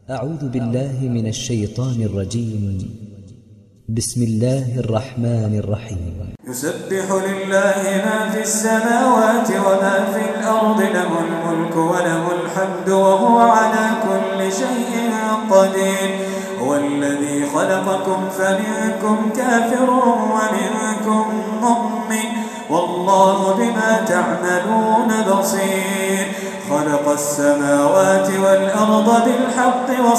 أعوذ بالله من الشيطان الرجيم. بسم الله الرحمن الرحيم. يسبح لله ما في السماوات وما في الأرض، له الملك وله الحمد وهو على كل شيء قدير. هو الذي خلقكم فمنكم كافر ومنكم مؤمن، والله بما تعملون بصير. خلق السماوات والأرض بالحق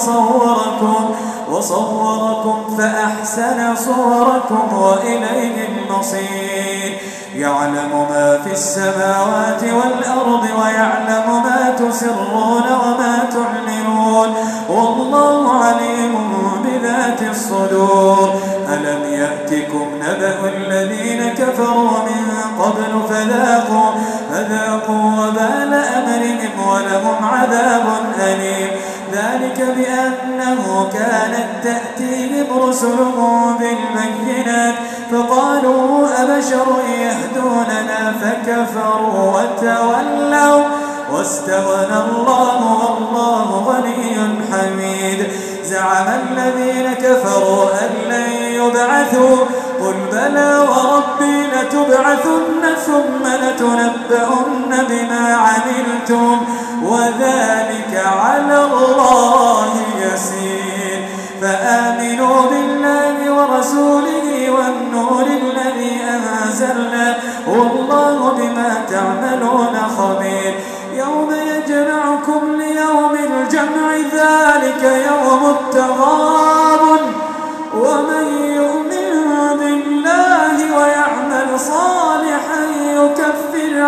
وصوركم فأحسن صوركم وإليه المصير. يعلم ما في السماوات والأرض ويعلم ما تسرون وما تعلنون، والله عليم بذات الصدور. ألم يأتكم نبأ الذين كفروا من قبل فذاقوا وبال أمرهم ولهم عذاب أليم. ذلك بأنه كانت تأتيهم رسلهم بالبينات فقالوا أبشر يهدوننا فكفروا وتولوا واستغنى الله والله غني حميد. زعم الذين كفروا أن لن يبعثوا، قل بلى وربي لتبعثن ثم لتنبؤن بما عملتم وذلك على الله يسير. فآمنوا بالله ورسوله والنور الذي أنزلنا والله بما تعملون خبير. يوم يجمعكم ليوم الجمع ذلك يوم التغابن، ومن يؤمن بالله ويعمل صالحا يكفر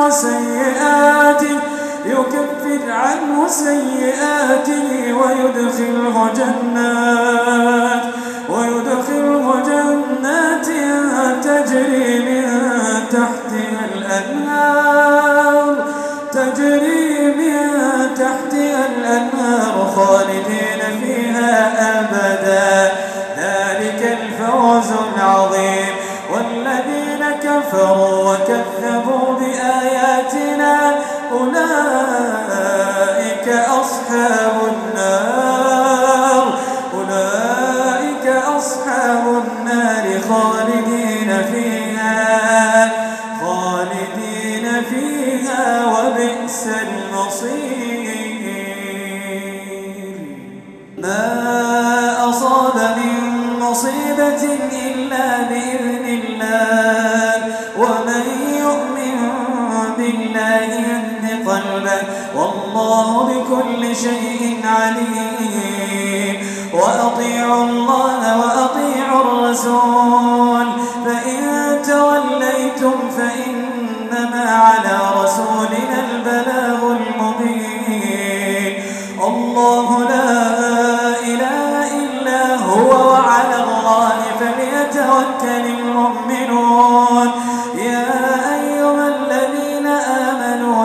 عنه سيئاته ويدخله جنات تجري من تحتها الأنهار خالدين فيها أبدا، ذلك الفوز العظيم. والذين كفروا وكذبوا بآياتنا أولئك أصحاب النار خالدين فيها وبئس المصير. ما أصاب من مصيبة إلا بإذن الله، ومن يؤمن بالله يهد قلبه والله بكل شيء عليم. وأطيعوا الله وأطيعوا الرسول، فإن توليتم فإنما على رسولنا البلاغ المبين. الله لا إله إلا هو وعلى الله فليتوكل المؤمنون. يا أيها الذين آمنوا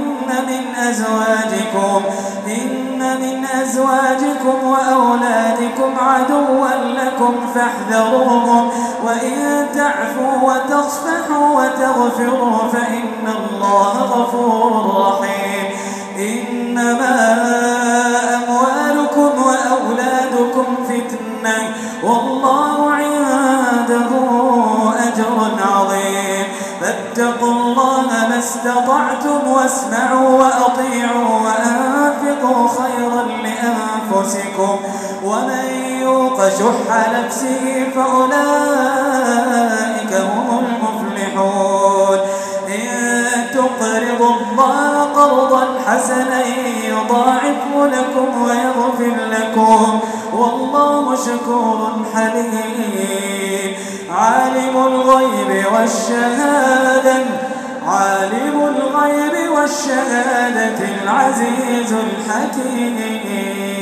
إن من أزواجكم وأولادكم عدوا لكم فاحذروهم، وإن تعفوا وتصفحوا وتغفروا فإن الله غفور رحيم. إنما أموالكم وأولادكم فتنة والله عنده أجر عظيم. فاتقوا الله ما استطعتم واسمعوا وأطيعوا وأنفقوا خيرا لأنفسكم، ومن يوق شح نفسه فأولئك هم المفلحون. إن تقرضوا الله قرضا حسنا يضاعفه لكم ويغفر لكم والله شكور حليم. عالم الغيب والشهادة العزيز الحكيم.